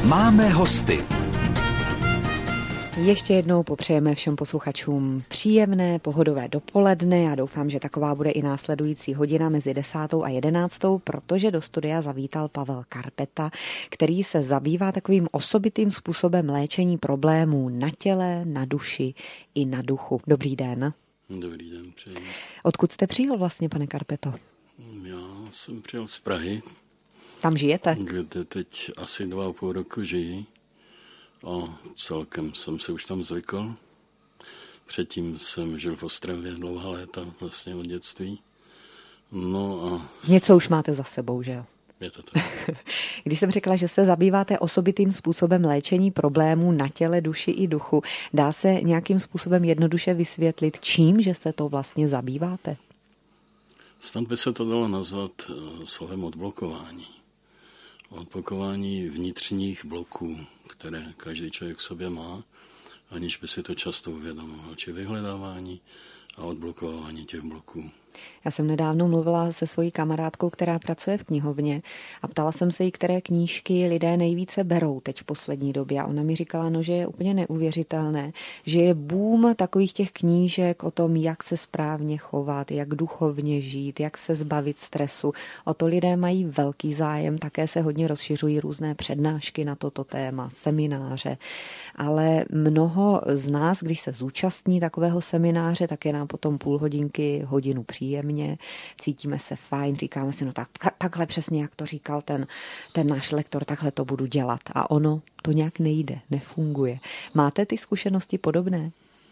Máme hosty. Ještě jednou popřejeme všem posluchačům příjemné, pohodové dopoledne. Já doufám, že taková bude i následující hodina mezi 10. a 11., protože do studia zavítal Pavel Karpeta, který se zabývá takovým osobitým způsobem léčení problémů na těle, na duši i na duchu. Dobrý den. Dobrý den, přeji. Odkud jste přijel vlastně, pane Karpeto? Já jsem přijel z Prahy. Tam žijete? Kde teď asi 2,5 roku žijí. A celkem jsem se už tam zvykl. Předtím jsem žil v Ostravě dlouhá léta, vlastně od dětství. No a... Něco už máte za sebou, že jo? Je to tak. Když jsem řekla, že se zabýváte osobitým způsobem léčení problémů na těle, duši i duchu, dá se nějakým způsobem jednoduše vysvětlit, čím, že se to vlastně zabýváte? Snad by se to dalo nazvat slovem odblokování. Odblokování vnitřních bloků, které každý člověk v sobě má, aniž by si to často uvědomoval. Či vyhledávání a odblokování těch bloků. Já jsem nedávno mluvila se svojí kamarádkou, která pracuje v knihovně a ptala jsem se jí, které knížky lidé nejvíce berou teď v poslední době. A ona mi říkala, že je úplně neuvěřitelné, že je boom takových těch knížek o tom, jak se správně chovat, jak duchovně žít, jak se zbavit stresu. O to lidé mají velký zájem, také se hodně rozšiřují různé přednášky na toto téma, semináře. Ale mnoho z nás, když se zúčastní takového semináře, tak je nám potom půl hodinky, hodinu příjemně, cítíme se fajn, říkáme si, takhle přesně, jak to říkal ten náš lektor, takhle to budu dělat. A ono to nějak nejde, nefunguje. Máte ty zkušenosti podobné?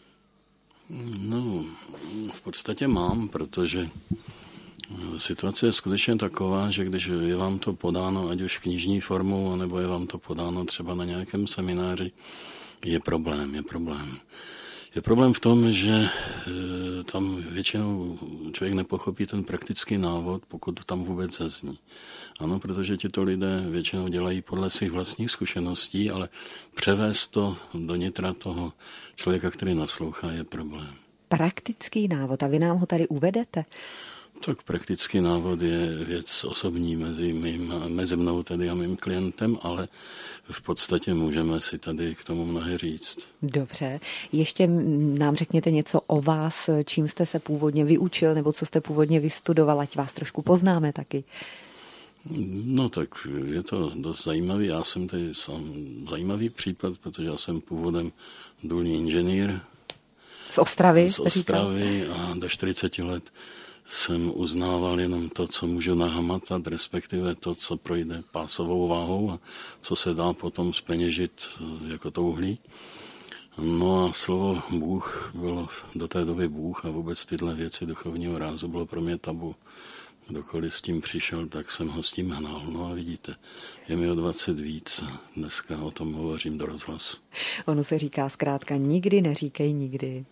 No, v podstatě mám, protože situace je skutečně taková, že když je vám to podáno, ať už knižní formou, nebo je vám to podáno třeba na nějakém semináři, je problém. Je problém v tom, že tam většinou člověk nepochopí ten praktický návod, pokud tam vůbec zazní. Ano, protože tito lidé většinou dělají podle svých vlastních zkušeností, ale převést to do nitra toho člověka, který naslouchá, je problém. Praktický návod, a vy nám ho tady uvedete? Tak praktický návod je věc osobní mezi mnou tedy a mým klientem, ale v podstatě můžeme si tady k tomu mnohé říct. Dobře. Ještě nám řekněte něco o vás, čím jste se původně vyučil, nebo co jste původně vystudoval, ať vás trošku poznáme taky. No tak je to dost zajímavý. Já jsem tady sám zajímavý případ, protože já jsem původem důlní inženýr. Z Ostravy? Z Ostravy a do 40 let jsem uznával jenom to, co můžu nahmatat, respektive to, co projde pásovou váhou a co se dá potom zpeněžit jako to uhlí. No a slovo Bůh bylo do té doby Bůh a vůbec tyhle věci duchovního rázu bylo pro mě tabu. Kdokoliv s tím přišel, tak jsem ho s tím hnal. No a vidíte, je mi o 20 víc a dneska o tom hovořím do rozhlasu. Ono se říká zkrátka nikdy neříkej nikdy.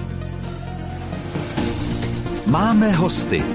Máme hosty.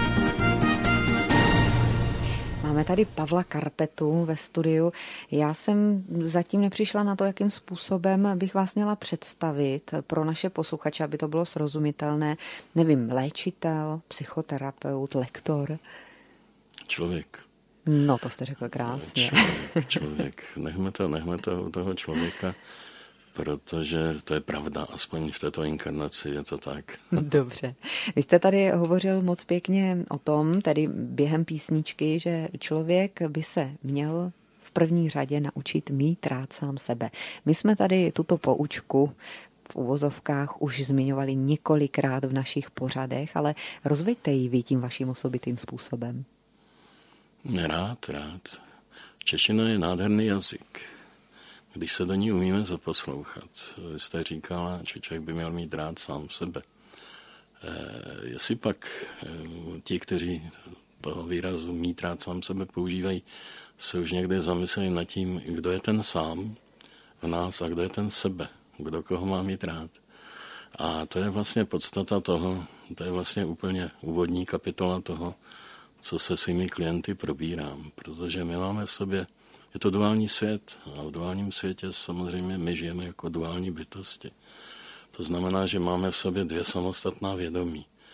Máme tady Pavla Karpetu ve studiu. Já jsem zatím nepřišla na to, jakým způsobem bych vás měla představit pro naše posluchače, aby to bylo srozumitelné. Nevím, léčitel, psychoterapeut, lektor? Člověk. No, to jste řekl krásně. Člověk. Nechme to u toho člověka, protože to je pravda, aspoň v této inkarnaci je to tak. Dobře. Vy jste tady hovořil moc pěkně o tom, tedy během písničky, že člověk by se měl v první řadě naučit mít rád sám sebe. My jsme tady tuto poučku v uvozovkách už zmiňovali několikrát v našich pořadech, ale rozveďte ji vy tím vaším osobitým způsobem. Rád. Čeština je nádherný jazyk. Když se do ní umíme zaposlouchat. Vy jste říkala, že člověk by měl mít rád sám sebe. Jestli pak ti, kteří toho výrazu mít rád sám sebe používají, se už někde zamysleli nad tím, kdo je ten sám v nás a kdo je ten sebe, kdo koho má mít rád. A to je vlastně podstata toho, to je vlastně úplně úvodní kapitola toho, co se svými klienty probírám, protože my máme v sobě, je to duální svět a v duálním světě samozřejmě my žijeme jako duální bytosti. To znamená, že máme v sobě dvě samostatná vědomí.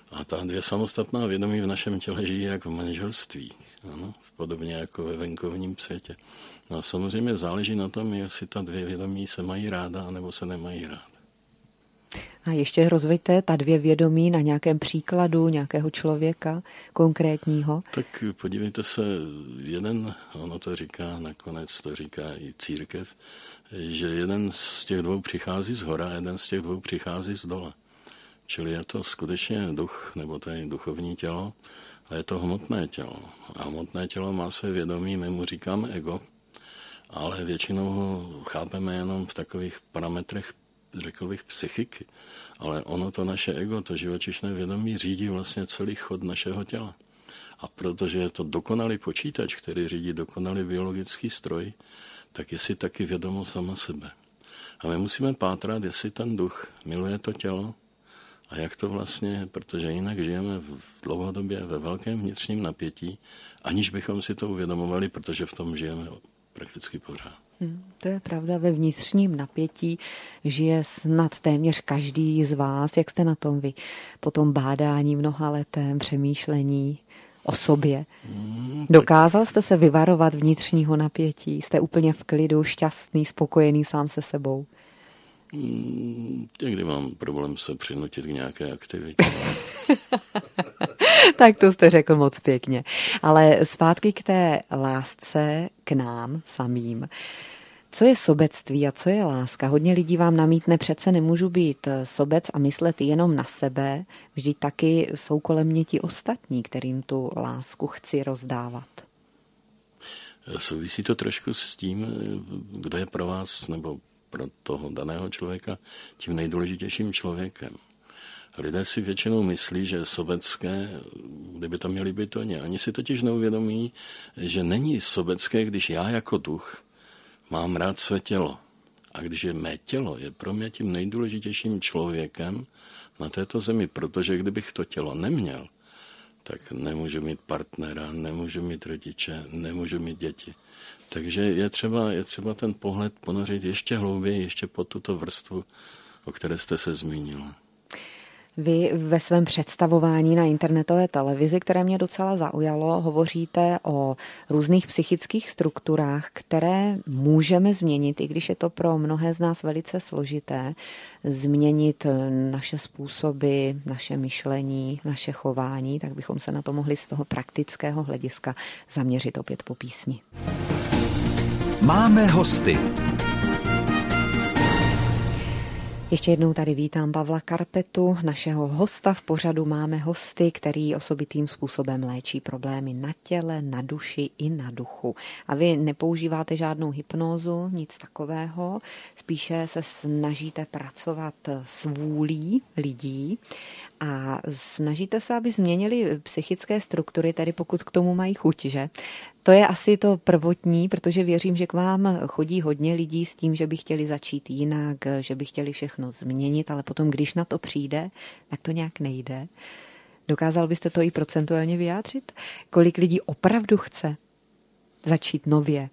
A ta dvě samostatná vědomí v našem těle žijí jako v manželství, ano, podobně jako ve venkovním světě. No a samozřejmě záleží na tom, jestli ta dvě vědomí se mají ráda, nebo se nemají ráda. A ještě rozveďte ta dvě vědomí na nějakém příkladu nějakého člověka konkrétního. Tak podívejte se, ono to říká, nakonec to říká i církev, že jeden z těch dvou přichází z hora, jeden z těch dvou přichází z dola. Čili je to skutečně duch, nebo to je duchovní tělo, a je to hmotné tělo. A hmotné tělo má své vědomí, my mu říkáme ego, ale většinou ho chápeme jenom v takových parametrech, řekl bych, psychiky. Ale ono, to naše ego, to živočišné vědomí, řídí vlastně celý chod našeho těla. A protože je to dokonalý počítač, který řídí dokonalý biologický stroj, tak je si taky vědomo sama sebe. A my musíme pátrat, jestli ten duch miluje to tělo a jak to vlastně, protože jinak žijeme dlouhodobě ve velkém vnitřním napětí, aniž bychom si to uvědomovali, protože v tom žijeme prakticky pořád. To je pravda, ve vnitřním napětí žije snad téměř každý z vás. Jak jste na tom vy? Po tom bádání mnohaletém, přemýšlení o sobě. Dokázal jste se vyvarovat vnitřního napětí? Jste úplně v klidu, šťastný, spokojený sám se sebou? Někdy mám problém se přinutit k nějaké aktivitě. Tak to jste řekl moc pěkně. Ale zpátky k té lásce k nám samým. Co je sobectví a co je láska? Hodně lidí vám namítne, přece nemůžu být sobec a myslet jenom na sebe. Vždyť taky jsou kolem mě ti ostatní, kterým tu lásku chci rozdávat. Souvisí to trošku s tím, kdo je pro vás nebo pro toho daného člověka tím nejdůležitějším člověkem. Lidé si většinou myslí, že sobecké, kdyby to měli být oni. Oni si totiž neuvědomí, že není sobecké, když já jako duch mám rád své tělo. A když je mé tělo, je pro mě tím nejdůležitějším člověkem na této zemi, protože kdybych to tělo neměl, tak nemůžu mít partnera, nemůžu mít rodiče, nemůžu mít děti. Takže je třeba ten pohled ponořit ještě hlouběji, ještě pod tuto vrstvu, o které jste se zmínila. Vy ve svém představování na internetové televizi, které mě docela zaujalo, hovoříte o různých psychických strukturách, které můžeme změnit, i když je to pro mnohé z nás velice složité, změnit naše způsoby, naše myšlení, naše chování, tak bychom se na to mohli z toho praktického hlediska zaměřit opět po písni. Máme hosty. Ještě jednou tady vítám Pavla Karpetu, našeho hosta v pořadu Máme hosty, který osobitým způsobem léčí problémy na těle, na duši i na duchu. A vy nepoužíváte žádnou hypnózu, nic takového, spíše se snažíte pracovat s vůlí lidí a snažíte se, aby změnili psychické struktury, tedy pokud k tomu mají chuť, že? To je asi to prvotní, protože věřím, že k vám chodí hodně lidí s tím, že by chtěli začít jinak, že by chtěli všechno změnit, ale potom, když na to přijde, tak to nějak nejde. Dokázal byste to i procentuálně vyjádřit? Kolik lidí opravdu chce začít nově?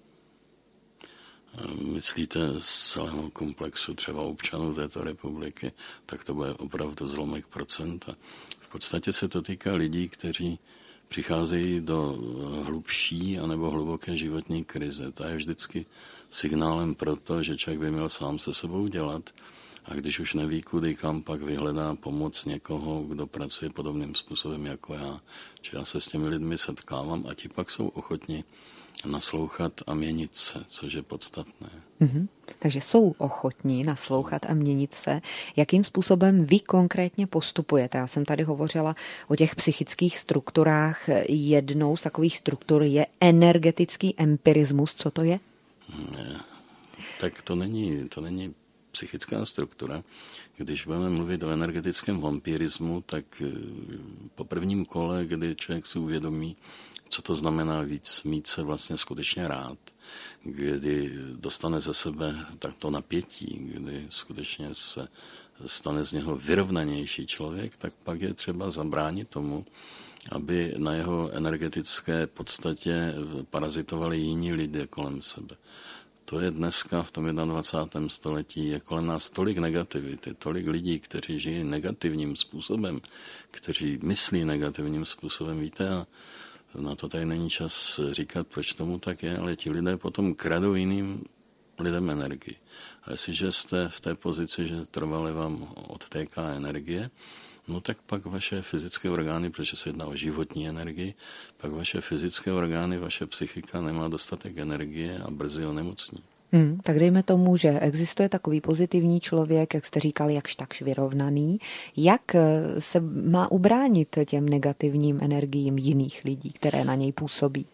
Myslíte z celého komplexu třeba občanů této republiky, tak to bude opravdu zlomek procenta. V podstatě se to týká lidí, kteří přicházejí do hlubší anebo hluboké životní krize. Ta je vždycky signálem pro to, že člověk by měl sám se sebou dělat a když už neví kudy kam, pak vyhledá pomoc někoho, kdo pracuje podobným způsobem jako já. Čiže já se s těmi lidmi setkávám a ti pak jsou ochotni naslouchat a měnit se, což je podstatné. Takže jsou ochotní naslouchat a měnit se. Jakým způsobem vy konkrétně postupujete? Já jsem tady hovořila o těch psychických strukturách. Jednou z takových struktur je energetický empirismus. Co to je? Tak to není psychická struktura. Když budeme mluvit o energetickém vampirismu, tak po prvním kole, kdy člověk si uvědomí, co to znamená mít se vlastně skutečně rád, kdy dostane ze sebe takto napětí, kdy skutečně se stane z něho vyrovnanější člověk, tak pak je třeba zabránit tomu, aby na jeho energetické podstatě parazitovali jiní lidé kolem sebe. To je dneska v tom 21. století, je kolem nás tolik negativity, tolik lidí, kteří žijí negativním způsobem, kteří myslí negativním způsobem, víte, a na to tady není čas říkat, proč tomu tak je, ale ti lidé potom kradou jiným lidem energii. A jestliže jste v té pozici, že trvale vám odtéká energie, no tak pak vaše fyzické orgány, protože se jedná o životní energii, pak vaše fyzické orgány, vaše psychika nemá dostatek energie a brzy onemocní. Tak dejme tomu, že existuje takový pozitivní člověk, jak jste říkal, jakž takž vyrovnaný. Jak se má ubránit těm negativním energiím jiných lidí, které na něj působí?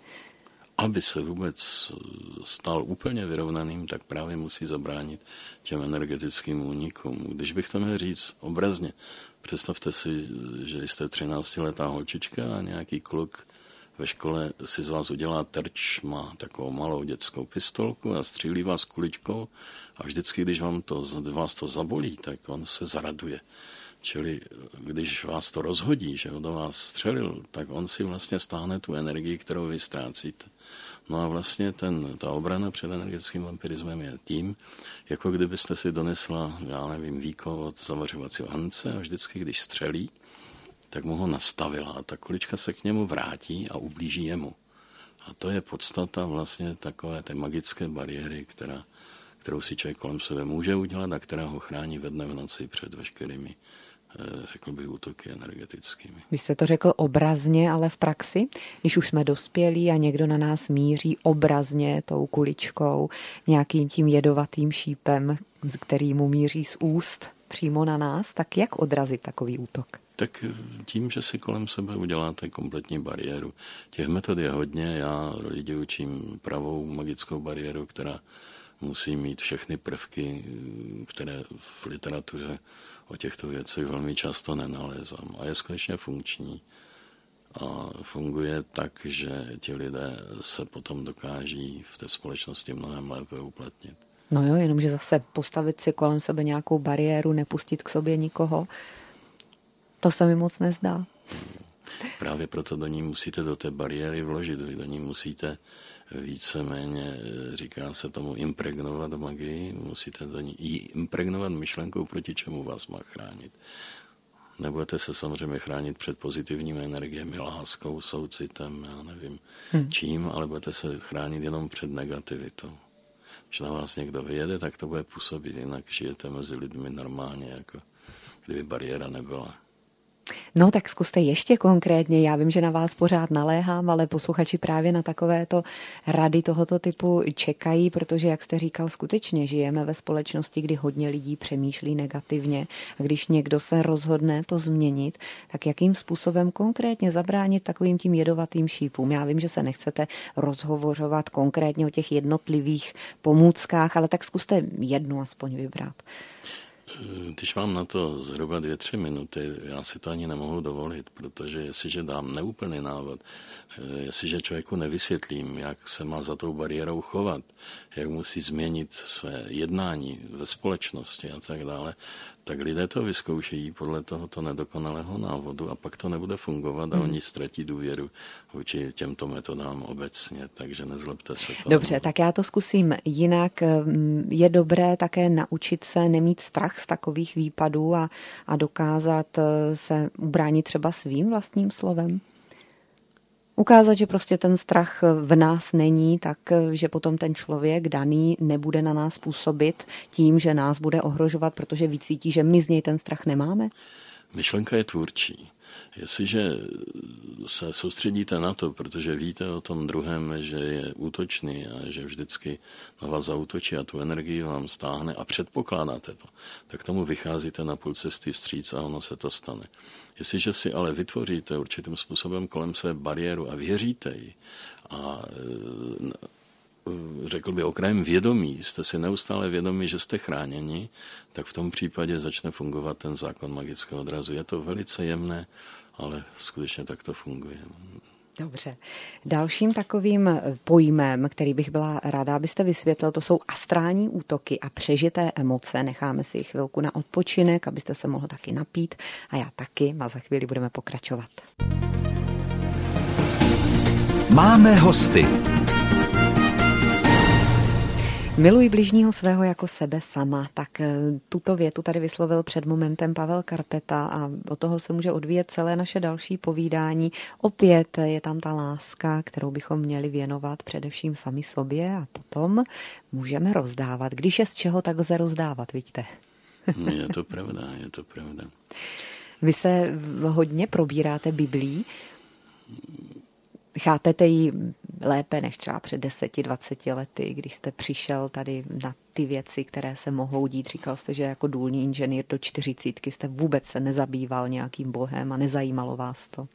Aby se vůbec stal úplně vyrovnaným, tak právě musí zabránit těm energetickým únikům. Když bych to měl říct obrazně, představte si, že jste 13letá holčička a nějaký kluk ve škole si z vás udělá terč, má takovou malou dětskou pistolku a střílí vás kuličkou a vždycky, když vás to zabolí, tak on se zaraduje. Čili když vás to rozhodí, že do vás střelil, tak on si vlastně stáhne tu energii, kterou vy ztrácíte. No a vlastně ta obrana před energetickým vampirismem je tím, jako kdybyste si donesla, já nevím, víko od zavařovacího hrnce a vždycky, když střelí, tak mu ho nastavila a ta kulička se k němu vrátí a ublíží jemu. A to je podstata vlastně takové té magické bariéry, kterou si člověk kolem sebe může udělat a která ho chrání ve dne v noci před veškerými, řekl bych, útoky energetickými. Vy jste to řekl obrazně, ale v praxi, když už jsme dospělí a někdo na nás míří obrazně tou kuličkou, nějakým tím jedovatým šípem, který mu míří z úst přímo na nás, tak jak odrazit takový útok? Tak tím, že si kolem sebe uděláte kompletní bariéru. Těch metod je hodně, já lidi učím pravou magickou bariéru, která musí mít všechny prvky, které v literatuře o těchto věcech velmi často nenalézám. A je skutečně funkční. A funguje tak, že ti lidé se potom dokáží v té společnosti mnohem lépe uplatnit. No jo, jenomže zase postavit si kolem sebe nějakou bariéru, nepustit k sobě nikoho, to se mi moc nezdá. Právě proto do té bariéry vložit, vy do ní musíte víceméně, říká se tomu, impregnovat magii, musíte do ní impregnovat myšlenkou, proti čemu vás má chránit. Nebudete se samozřejmě chránit před pozitivními energiemi, láskou, soucitem, já nevím čím, ale budete se chránit jenom před negativitou. Když na vás někdo vyjede, tak to bude působit, jinak žijete mezi lidmi normálně, jako kdyby bariéra nebyla. No tak zkuste ještě konkrétně, já vím, že na vás pořád naléhám, ale posluchači právě na takovéto rady tohoto typu čekají, protože, jak jste říkal, skutečně žijeme ve společnosti, kdy hodně lidí přemýšlí negativně a když někdo se rozhodne to změnit, tak jakým způsobem konkrétně zabránit takovým tím jedovatým šípům? Já vím, že se nechcete rozhovořovat konkrétně o těch jednotlivých pomůckách, ale tak zkuste jednu aspoň vybrat. Když mám na to zhruba 2-3 minuty, já si to ani nemohu dovolit, protože jestliže dám neúplný návod, jestliže člověku nevysvětlím, jak se má za tou bariérou chovat, jak musí změnit své jednání ve společnosti a tak dále, tak lidé to vyzkoušejí podle tohoto nedokonalého návodu a pak to nebude fungovat a oni ztratí důvěru vůči těmto metodám obecně, takže nezlobte se to. Dobře, tak já to zkusím jinak. Je dobré také naučit se nemít strach z takových výpadů a dokázat se ubránit třeba svým vlastním slovem? Ukázat, že prostě ten strach v nás není, tak že potom ten člověk daný nebude na nás působit tím, že nás bude ohrožovat, protože vycítí, že my z něj ten strach nemáme? Myšlenka je tvůrčí. Jestliže se soustředíte na to, protože víte o tom druhém, že je útočný a že vždycky na vás zaútočí a tu energii vám stáhne a předpokládáte to, tak tomu vycházíte na půl cesty vstříc a ono se to stane. Jestliže si ale vytvoříte určitým způsobem kolem sebe bariéru a věříte jí a řekl by okrajem vědomí, jste si neustále vědomí, že jste chráněni, tak v tom případě začne fungovat ten zákon magického odrazu. Je to velice jemné, ale skutečně tak to funguje. Dobře. Dalším takovým pojmem, který bych byla ráda, abyste vysvětlil, to jsou astrální útoky a přežité emoce. Necháme si chvilku na odpočinek, abyste se mohl taky napít a já taky a za chvíli budeme pokračovat. Miluj bližního svého jako sebe sama. Tak tuto větu tady vyslovil před momentem Pavel Karpeta a od toho se může odvíjet celé naše další povídání. Opět je tam ta láska, kterou bychom měli věnovat především sami sobě a potom můžeme rozdávat. Když je z čeho, tak lze rozdávat, vidíte. Je to pravda, je to pravda. Vy se hodně probíráte Biblí. Chápete ji lépe než třeba před 10-20 lety, když jste přišel tady na ty věci, které se mohou dít. Říkal jste, že jako důlní inženýr do 40 jste vůbec se nezabýval nějakým bohem a nezajímalo vás to.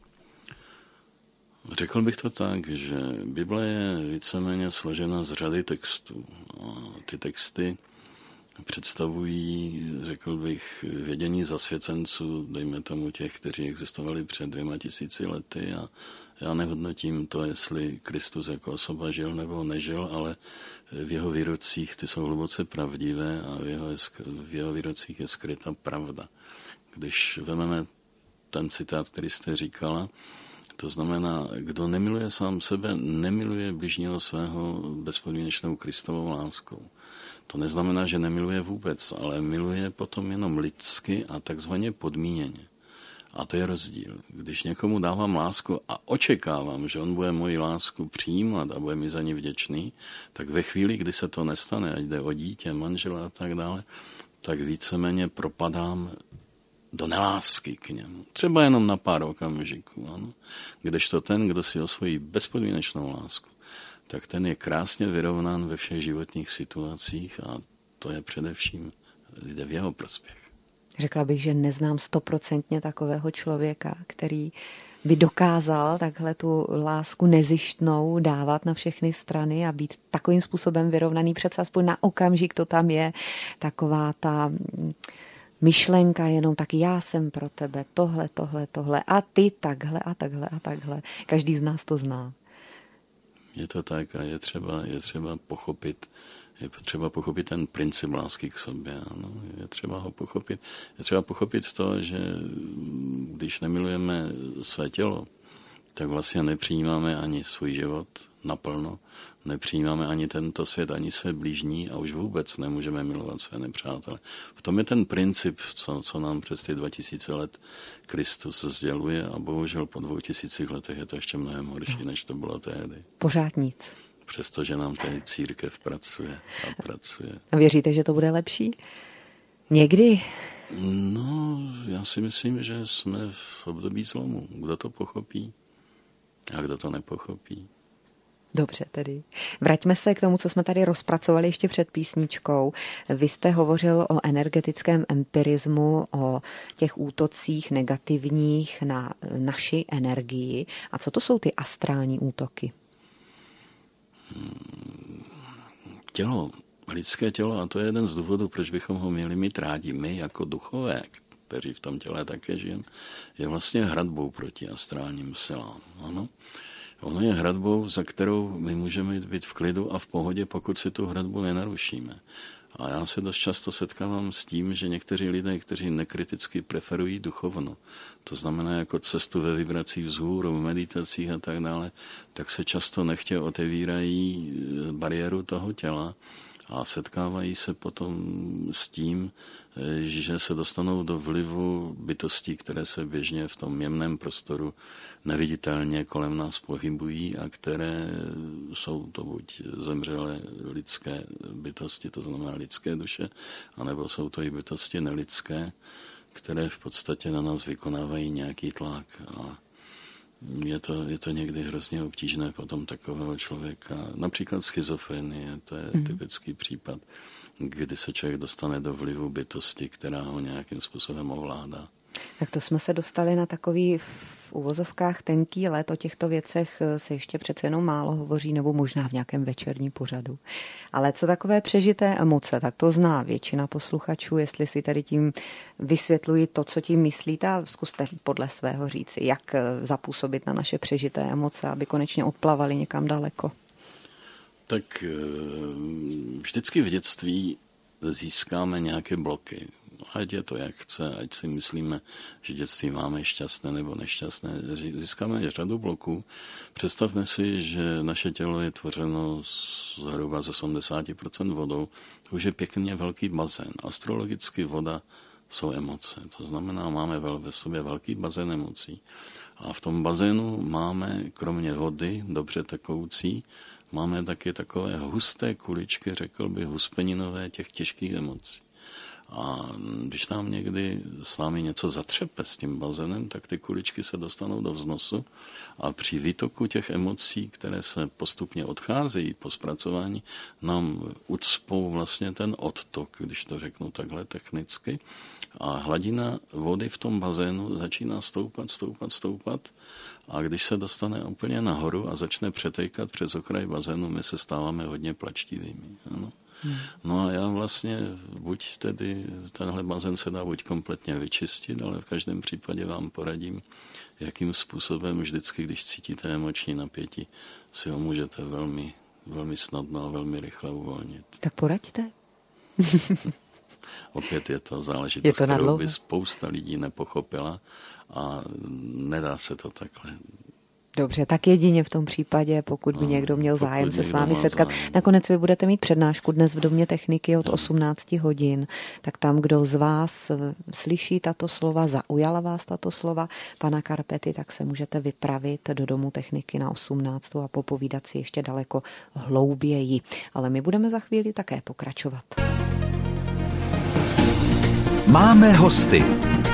Řekl bych to tak, že Bible je víceméně složena z řady textů. A ty texty představují, řekl bych, vědění zasvěcenců, dejme tomu těch, kteří existovali před 2000 lety a já nehodnotím to, jestli Kristus jako osoba žil nebo nežil, ale v jeho výrocích ty jsou hluboce pravdivé a v jeho výrocích je skryta pravda. Když vezmeme ten citát, který jste říkala, to znamená, kdo nemiluje sám sebe, nemiluje bližního svého bezpodmínečnou Kristovou láskou. To neznamená, že nemiluje vůbec, ale miluje potom jenom lidsky a takzvaně podmíněně. A to je rozdíl. Když někomu dávám lásku a očekávám, že on bude moji lásku přijímat a bude mi za ní vděčný, tak ve chvíli, kdy se to nestane, ať jde o dítě, manžela a tak dále, tak víceméně propadám do nelásky k němu. Třeba jenom na pár okamžiků. Ano? Kdežto ten, kdo si osvojí bezpodmínečnou lásku, tak ten je krásně vyrovnán ve všech životních situacích a to je především, jde v jeho prospěch. Řekla bych, že neznám 100% takového člověka, který by dokázal takhle tu lásku nezištnou dávat na všechny strany a být takovým způsobem vyrovnaný. Přece aspoň na okamžik to tam je taková ta myšlenka jenom tak já jsem pro tebe, tohle a ty takhle a takhle a takhle. Každý z nás to zná. Je to tak a je třeba pochopit ten princip lásky k sobě. Ano. Je třeba ho pochopit. Je třeba pochopit to, že když nemilujeme své tělo, tak vlastně nepřijímáme ani svůj život naplno, nepřijímáme ani tento svět, ani své blížní a už vůbec nemůžeme milovat své nepřátele. V tom je ten princip, co nám přes ty 2000 let Kristus sděluje a bohužel po 2000 letech je to ještě mnohem horší, než to bylo tehdy. Pořád nic. Přestože nám tady církev pracuje. A věříte, že to bude lepší? Někdy? No, já si myslím, že jsme v období zlomu. Kdo to pochopí a kdo to nepochopí. Dobře tedy. Vraťme se k tomu, co jsme tady rozpracovali ještě před písničkou. Vy jste hovořil o energetickém empirismu, o těch útocích negativních na naši energii. A co to jsou ty astrální útoky? Lidské tělo, a to je jeden z důvodů, proč bychom ho měli mít rádi my jako duchové, kteří v tom těle také žijeme, je vlastně hradbou proti astrálním silám. Ano? Ono je hradbou, za kterou my můžeme být v klidu a v pohodě, pokud si tu hradbu nenarušíme. A já se dost často setkávám s tím, že někteří lidé, kteří nekriticky preferují duchovno, to znamená jako cestu ve vibracích vzhůru, v meditacích a tak dále, tak se často nechtě otevírají bariéru toho těla a setkávají se potom s tím, že se dostanou do vlivu bytostí, které se běžně v tom jemném prostoru neviditelně kolem nás pohybují a které jsou to buď zemřelé lidské bytosti, to znamená lidské duše, anebo jsou to i bytosti nelidské, které v podstatě na nás vykonávají nějaký tlak. A je to někdy hrozně obtížné potom takového člověka. Například schizofrenie, to je typický případ, kdy se člověk dostane do vlivu bytosti, která ho nějakým způsobem ovládá. Tak to jsme se dostali na takový v uvozovkách tenký let. O těchto věcech se ještě přece jenom málo hovoří, nebo možná v nějakém večerním pořadu. Ale co takové přežité emoce, tak to zná většina posluchačů, jestli si tady tím vysvětluji to, co tím myslíte, a zkuste podle svého říci, jak zapůsobit na naše přežité emoce, aby konečně odplavali někam daleko. Tak vždycky v dětství získáme nějaké bloky. Ať je to jak chce, ať si myslíme, že dětství máme šťastné nebo nešťastné. Získáme řadu bloků. Představme si, že naše tělo je tvořeno zhruba z 80% vodou. To už je pěkně velký bazén. Astrologicky voda jsou emoce. To znamená, máme v sobě velký bazén emocí. A v tom bazénu máme kromě vody, dobře tekoucí, máme taky takové husté kuličky, řekl bych, huspeninové těch těžkých emocí. A když nám někdy s námi něco zatřepe s tím bazénem, tak ty kuličky se dostanou do vznosu a při výtoku těch emocí, které se postupně odcházejí po zpracování, nám ucpou vlastně ten odtok, když to řeknu takhle technicky. A hladina vody v tom bazénu začíná stoupat a když se dostane úplně nahoru a začne přetékat přes okraj bazénu, my se stáváme hodně plačtivými. Ano. No a já vlastně buď tedy tenhle bazén se dá buď kompletně vyčistit, ale v každém případě vám poradím, jakým způsobem vždycky, když cítíte emoční napětí, si ho můžete velmi, velmi snadno a velmi rychle uvolnit. Tak poraďte. Opět je to záležitost, kterou by spousta lidí nepochopila a nedá se to takhle. Dobře, tak jedině v tom případě, pokud by někdo měl zájem se s vámi setkat. Nakonec vy budete mít přednášku dnes v Domě techniky od 18 hodin, tak tam, kdo z vás slyší tato slova, zaujala vás tato slova pana Karpety, tak se můžete vypravit do Domu techniky na 18. a popovídat si ještě daleko hlouběji. Ale my budeme za chvíli také pokračovat. Máme hosty.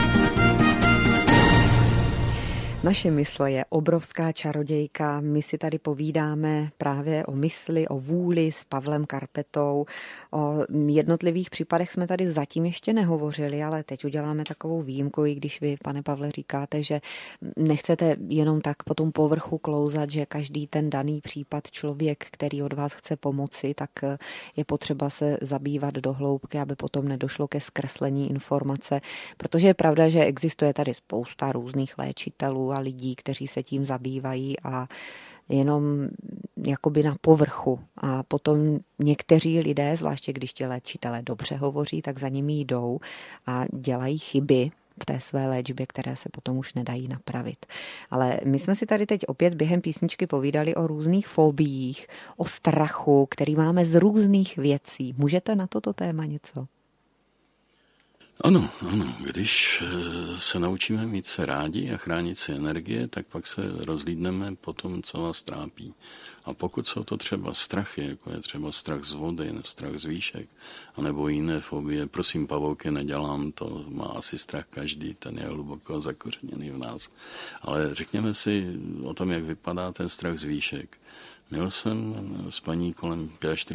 Naše mysl je obrovská čarodějka. My si tady povídáme právě o mysli, o vůli s Pavlem Karpetou. O jednotlivých případech jsme tady zatím ještě nehovořili, ale teď uděláme takovou výjimku, i když vy, pane Pavle, říkáte, že nechcete jenom tak po tom povrchu klouzat, že každý ten daný případ člověk, který od vás chce pomoci, tak je potřeba se zabývat do hloubky, aby potom nedošlo ke zkreslení informace, protože je pravda, že existuje tady spousta různých léčitelů a lidí, kteří se tím zabývají a jenom jakoby na povrchu. A potom někteří lidé, zvláště když ti léčitelé dobře hovoří, tak za nimi jdou a dělají chyby v té své léčbě, které se potom už nedají napravit. Ale my jsme si tady teď opět během písničky povídali o různých fobiích, o strachu, který máme z různých věcí. Můžete na toto téma něco? Ano, když se naučíme mít se rádi a chránit si energie, tak pak se rozhlídneme po tom, co vás trápí. A pokud jsou to třeba strachy, jako je třeba strach z vody, strach z výšek, anebo jiné fobie, prosím, pavouky, nedělám to, má asi strach každý, ten je hluboko zakořeněný v nás. Ale řekněme si o tom, jak vypadá ten strach z výšek. Měl jsem s paní kolem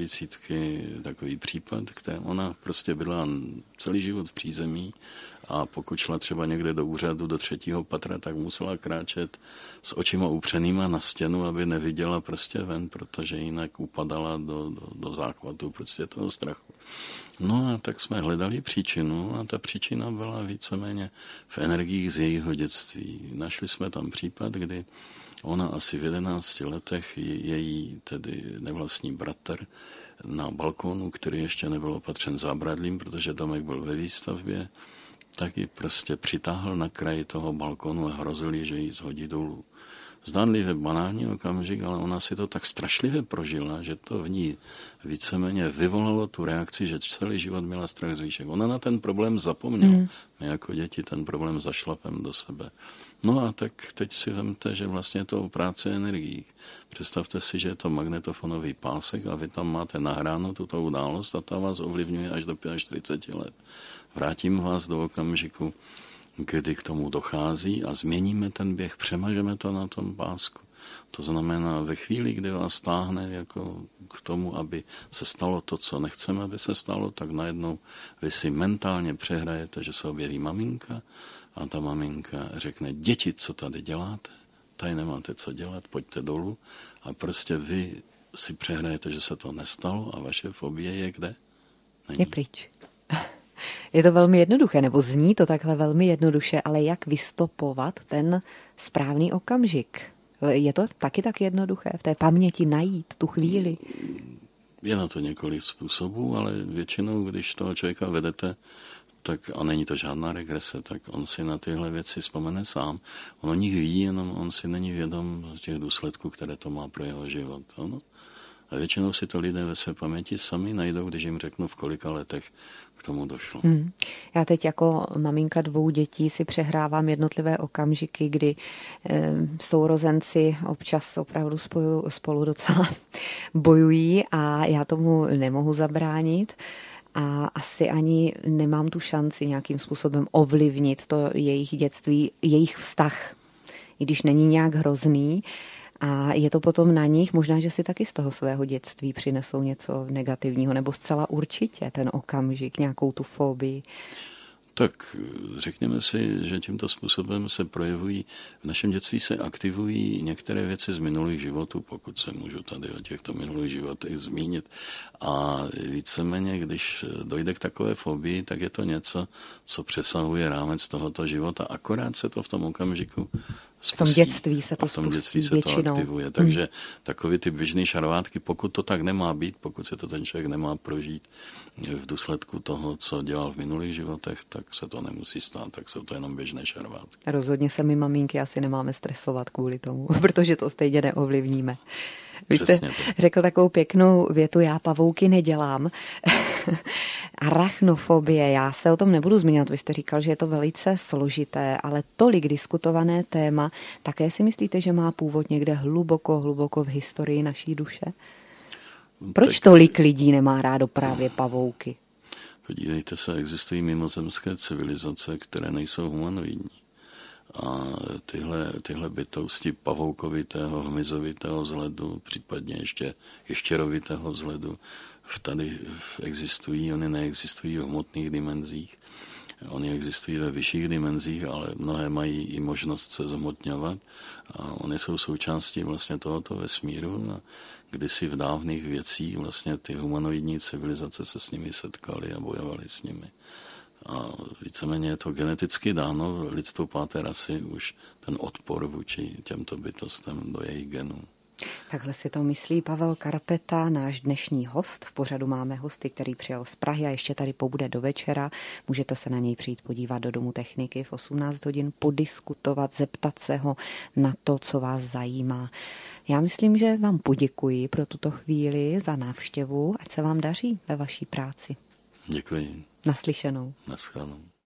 45 takový případ, kde ona prostě byla celý život v přízemí a pokud šla třeba někde do úřadu do 3. patra, tak musela kráčet s očima upřenýma na stěnu, aby neviděla prostě ven, protože jinak upadala do záchvatu prostě toho strachu. No a tak jsme hledali příčinu a ta příčina byla víceméně v energiích z jejího dětství. Našli jsme tam případ, kdy ona asi v 11 letech, její tedy nevlastní bratr, na balkónu, který ještě nebyl opatřen zábradlím, protože domek byl ve výstavbě, tak ji prostě přitáhl na kraj toho balkónu a hrozil jí, že ji zhodí dolů. Zdánlivě banální okamžik, ale ona si to tak strašlivě prožila, že to v ní víceméně vyvolalo tu reakci, že celý život měla strach z výšek. Ona na ten problém zapomněla. My jako děti ten problém zašlapem do sebe. No a tak teď si vemte, že vlastně je to o práci energií. Představte si, že je to magnetofonový pásek a vy tam máte nahráno tuto událost a ta vás ovlivňuje až do 45 let. Vrátím vás do okamžiku, kdy k tomu dochází a změníme ten běh, přemažeme to na tom pásku. To znamená, ve chvíli, kdy vás táhne jako k tomu, aby se stalo to, co nechceme, aby se stalo, tak najednou vy si mentálně přehrajete, že se objeví maminka a ta maminka řekne, děti, co tady děláte? Tady nemáte co dělat, pojďte dolů a prostě vy si přehrajete, že se to nestalo a vaše fobie je kde? Není. Je pryč. Je to velmi jednoduché, nebo zní to takhle velmi jednoduše, ale jak vystopovat ten správný okamžik? Je to taky tak jednoduché v té paměti najít tu chvíli? Je na to několik způsobů, ale většinou, když toho člověka vedete, tak, a není to žádná regrese, tak on si na tyhle věci vzpomene sám. On o nich ví, jenom on si není vědom těch důsledků, které to má pro jeho život. Ano? A většinou si to lidé ve své paměti sami najdou, když jim řeknu, v kolika letech k tomu došlo. Já teď jako maminka 2 dětí si přehrávám jednotlivé okamžiky, kdy sourozenci občas opravdu spolu docela bojují a já tomu nemohu zabránit. A asi ani nemám tu šanci nějakým způsobem ovlivnit to jejich dětství, jejich vztah, i když není nějak hrozný. A je to potom na nich, možná, že si taky z toho svého dětství přinesou něco negativního, nebo zcela určitě ten okamžik, nějakou tu fobii. Tak řekněme si, že tímto způsobem se projevují, v našem dětství se aktivují některé věci z minulých životů, pokud se můžu tady o těchto minulých životech zmínit. A víceméně, když dojde k takové fobii, tak je to něco, co přesahuje rámec tohoto života. Akorát se to v tom okamžiku spustí. V tom dětství se to spustí. V tom dětství se většinou to aktivuje. Takže takový ty běžný šarvátky, pokud to tak nemá být, pokud se to ten člověk nemá prožít v důsledku toho, co dělal v minulých životech, tak se to nemusí stát, tak jsou to jenom běžné šarvátky. Rozhodně se my maminky asi nemáme stresovat kvůli tomu, protože to stejně neovlivníme. Vy jste řekl takovou pěknou větu, já pavouky nedělám. Arachnofobie, já se o tom nebudu zmiňovat, vy jste říkal, že je to velice složité, ale tolik diskutované téma, také si myslíte, že má původ někde hluboko v historii naší duše? Proč tolik lidí nemá rádo právě pavouky? Podívejte se, existují mimozemské civilizace, které nejsou humanoidní. A tyhle bytosti pavoukovitého, hmyzovitého vzhledu, případně ještě ještěrovitého vzhledu, tady existují, oni neexistují v hmotných dimenzích. Oni existují ve vyšších dimenzích, ale mnohé mají i možnost se zhmotňovat a oni jsou součástí vlastně tohoto vesmíru a kdysi v dávných věcích vlastně ty humanoidní civilizace se s nimi setkaly a bojovaly s nimi. A víceméně je to geneticky dáno lidstvou 5. rasy už ten odpor vůči těmto bytostem do jejich genů. Takhle si to myslí Pavel Karpeta, náš dnešní host. V pořadu máme hosty, který přijel z Prahy a ještě tady pobude do večera. Můžete se na něj přijít podívat do Domu techniky v 18 hodin, podiskutovat, zeptat se ho na to, co vás zajímá. Já myslím, že vám poděkuji pro tuto chvíli za návštěvu, ať se vám daří ve vaší práci. Děkuji. Naslyšenou. Naschledanou.